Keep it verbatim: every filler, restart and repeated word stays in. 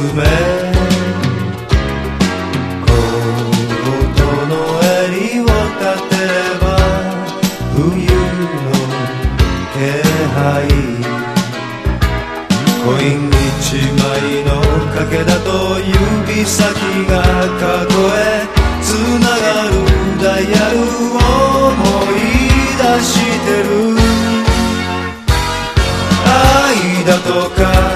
めコートの襟を立てれば冬の気配コイン一枚の賭けだと指先が数えつながるダイヤルを思い出してる愛だとか